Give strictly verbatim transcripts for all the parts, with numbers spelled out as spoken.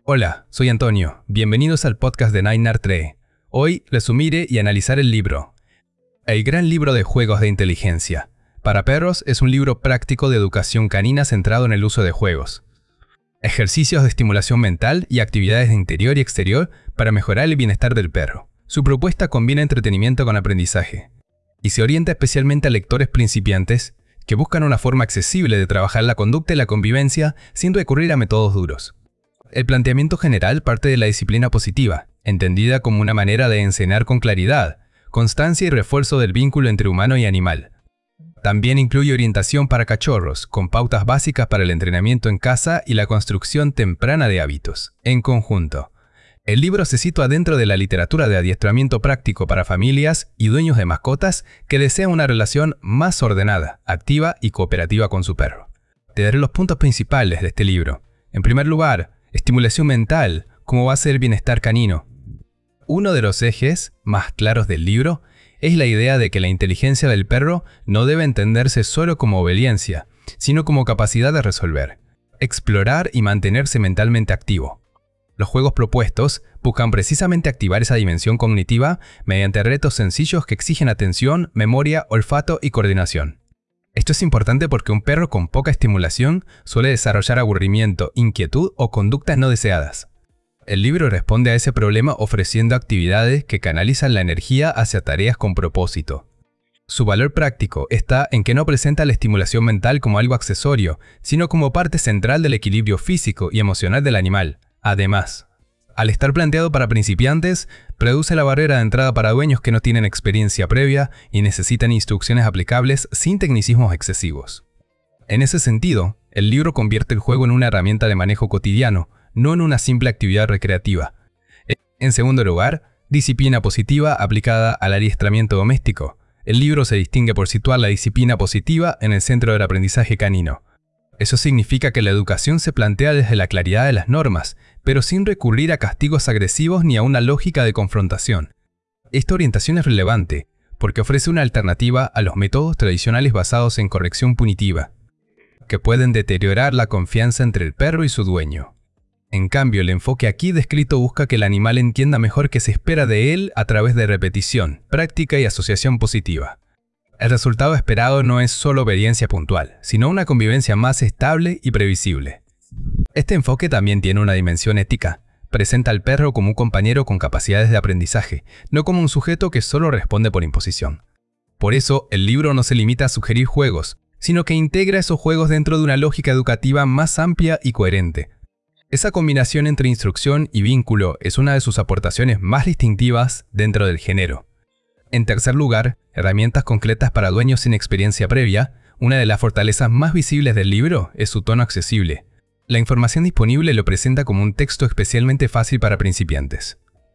Hola, soy Antonio. Bienvenidos al podcast de Ninenartre. Hoy resumiré y analizar el libro El gran libro de juegos de inteligencia. Para perros es un libro práctico de educación canina centrado en el uso de juegos, ejercicios de estimulación mental y actividades de interior y exterior para mejorar el bienestar del perro. Su propuesta combina entretenimiento con aprendizaje y se orienta especialmente a lectores principiantes que buscan una forma accesible de trabajar la conducta y la convivencia sin recurrir a métodos duros. El planteamiento general parte de la disciplina positiva, entendida como una manera de enseñar con claridad, constancia y refuerzo del vínculo entre humano y animal. También incluye orientación para cachorros, con pautas básicas para el entrenamiento en casa y la construcción temprana de hábitos. En conjunto, el libro se sitúa dentro de la literatura de adiestramiento práctico para familias y dueños de mascotas que desean una relación más ordenada, activa y cooperativa con su perro. Te daré los puntos principales de este libro. En primer lugar, estimulación mental como base del bienestar canino. Uno de los ejes más claros del libro es la idea de que la inteligencia del perro no debe entenderse solo como obediencia, sino como capacidad de resolver, explorar y mantenerse mentalmente activo. Los juegos propuestos buscan precisamente activar esa dimensión cognitiva mediante retos sencillos que exigen atención, memoria, olfato y coordinación. Esto es importante porque un perro con poca estimulación suele desarrollar aburrimiento, inquietud o conductas no deseadas. El libro responde a ese problema ofreciendo actividades que canalizan la energía hacia tareas con propósito. Su valor práctico está en que no presenta la estimulación mental como algo accesorio, sino como parte central del equilibrio físico y emocional del animal. Además, al estar planteado para principiantes, reduce la barrera de entrada para dueños que no tienen experiencia previa y necesitan instrucciones aplicables sin tecnicismos excesivos. En ese sentido, el libro convierte el juego en una herramienta de manejo cotidiano, no en una simple actividad recreativa. En segundo lugar, disciplina positiva aplicada al adiestramiento doméstico. El libro se distingue por situar la disciplina positiva en el centro del aprendizaje canino. Eso significa que la educación se plantea desde la claridad de las normas, pero sin recurrir a castigos agresivos ni a una lógica de confrontación. Esta orientación es relevante, porque ofrece una alternativa a los métodos tradicionales basados en corrección punitiva, que pueden deteriorar la confianza entre el perro y su dueño. En cambio, el enfoque aquí descrito busca que el animal entienda mejor qué se espera de él a través de repetición, práctica y asociación positiva. El resultado esperado no es solo obediencia puntual, sino una convivencia más estable y previsible. Este enfoque también tiene una dimensión ética. Presenta al perro como un compañero con capacidades de aprendizaje, no como un sujeto que solo responde por imposición. Por eso, el libro no se limita a sugerir juegos, sino que integra esos juegos dentro de una lógica educativa más amplia y coherente. Esa combinación entre instrucción y vínculo es una de sus aportaciones más distintivas dentro del género. En tercer lugar, herramientas concretas para dueños sin experiencia previa. Una de las fortalezas más visibles del libro es su tono accesible. La información disponible lo presenta como un texto especialmente fácil para principiantes,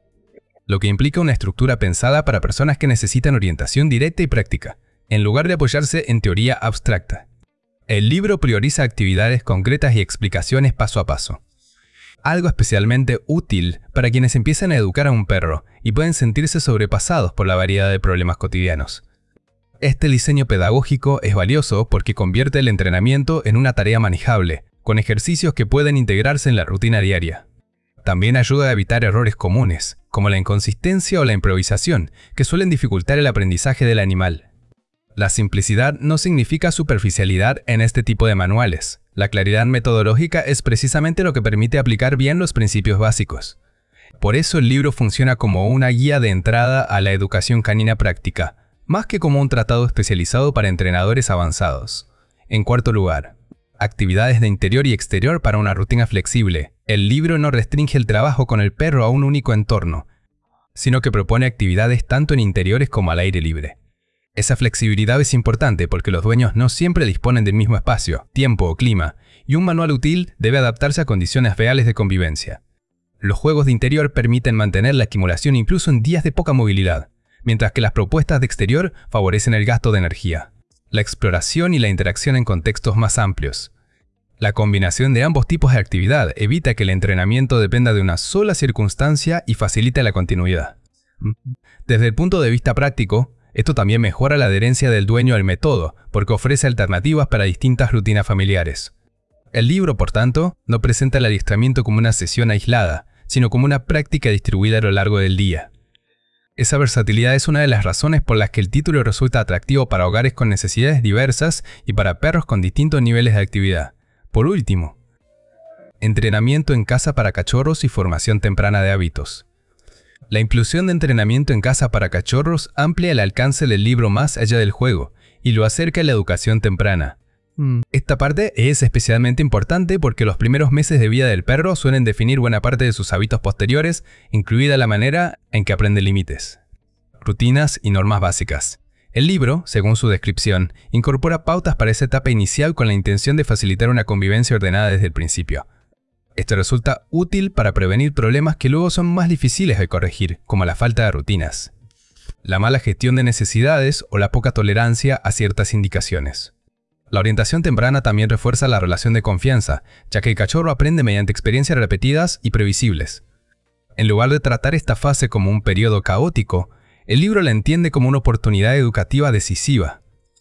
lo que implica una estructura pensada para personas que necesitan orientación directa y práctica, en lugar de apoyarse en teoría abstracta. El libro prioriza actividades concretas y explicaciones paso a paso. Algo especialmente útil para quienes empiezan a educar a un perro y pueden sentirse sobrepasados por la variedad de problemas cotidianos. Este diseño pedagógico es valioso porque convierte el entrenamiento en una tarea manejable, con ejercicios que pueden integrarse en la rutina diaria. También ayuda a evitar errores comunes, como la inconsistencia o la improvisación, que suelen dificultar el aprendizaje del animal. La simplicidad no significa superficialidad en este tipo de manuales. La claridad metodológica es precisamente lo que permite aplicar bien los principios básicos. Por eso el libro funciona como una guía de entrada a la educación canina práctica, más que como un tratado especializado para entrenadores avanzados. En cuarto lugar, actividades de interior y exterior para una rutina flexible. El libro no restringe el trabajo con el perro a un único entorno, sino que propone actividades tanto en interiores como al aire libre. Esa flexibilidad es importante porque los dueños no siempre disponen del mismo espacio, tiempo o clima, y un manual útil debe adaptarse a condiciones reales de convivencia. Los juegos de interior permiten mantener la estimulación incluso en días de poca movilidad, mientras que las propuestas de exterior favorecen el gasto de energía, la exploración y la interacción en contextos más amplios. La combinación de ambos tipos de actividad evita que el entrenamiento dependa de una sola circunstancia y facilita la continuidad. Desde el punto de vista práctico, esto también mejora la adherencia del dueño al método, porque ofrece alternativas para distintas rutinas familiares. El libro, por tanto, no presenta el adiestramiento como una sesión aislada, sino como una práctica distribuida a lo largo del día. Esa versatilidad es una de las razones por las que el título resulta atractivo para hogares con necesidades diversas y para perros con distintos niveles de actividad. Por último, entrenamiento en casa para cachorros y formación temprana de hábitos. La inclusión de entrenamiento en casa para cachorros amplía el alcance del libro más allá del juego y lo acerca a la educación temprana. Esta parte es especialmente importante porque los primeros meses de vida del perro suelen definir buena parte de sus hábitos posteriores, incluida la manera en que aprende límites, rutinas y normas básicas. El libro, según su descripción, incorpora pautas para esa etapa inicial con la intención de facilitar una convivencia ordenada desde el principio. Esto resulta útil para prevenir problemas que luego son más difíciles de corregir, como la falta de rutinas, la mala gestión de necesidades o la poca tolerancia a ciertas indicaciones. La orientación temprana también refuerza la relación de confianza, ya que el cachorro aprende mediante experiencias repetidas y previsibles. En lugar de tratar esta fase como un periodo caótico, el libro la entiende como una oportunidad educativa decisiva.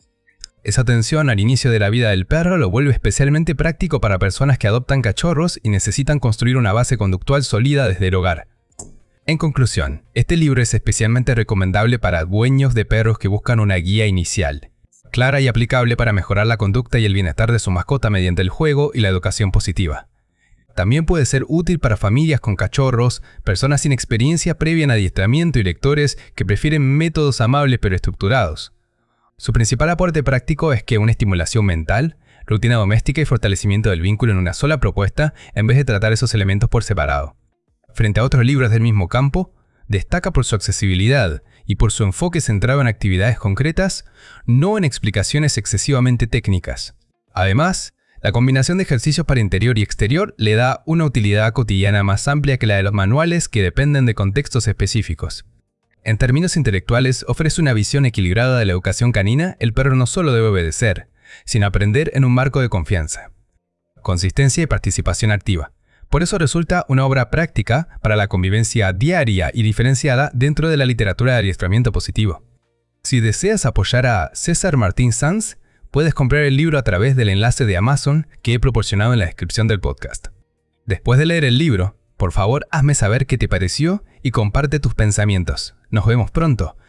Esa atención al inicio de la vida del perro lo vuelve especialmente práctico para personas que adoptan cachorros y necesitan construir una base conductual sólida desde el hogar. En conclusión, este libro es especialmente recomendable para dueños de perros que buscan una guía inicial, clara y aplicable para mejorar la conducta y el bienestar de su mascota mediante el juego y la educación positiva. También puede ser útil para familias con cachorros, personas sin experiencia previa en adiestramiento y lectores que prefieren métodos amables pero estructurados. Su principal aporte práctico es que una estimulación mental, rutina doméstica y fortalecimiento del vínculo en una sola propuesta en vez de tratar esos elementos por separado. Frente a otros libros del mismo campo, destaca por su accesibilidad y por su enfoque centrado en actividades concretas, no en explicaciones excesivamente técnicas. Además, la combinación de ejercicios para interior y exterior le da una utilidad cotidiana más amplia que la de los manuales que dependen de contextos específicos. En términos intelectuales, ofrece una visión equilibrada de la educación canina. El perro no solo debe obedecer, sino aprender en un marco de confianza, consistencia y participación activa. Por eso resulta una obra práctica para la convivencia diaria y diferenciada dentro de la literatura de adiestramiento positivo. Si deseas apoyar a César Martín Sanz, puedes comprar el libro a través del enlace de Amazon que he proporcionado en la descripción del podcast. Después de leer el libro, por favor hazme saber qué te pareció y comparte tus pensamientos. Nos vemos pronto.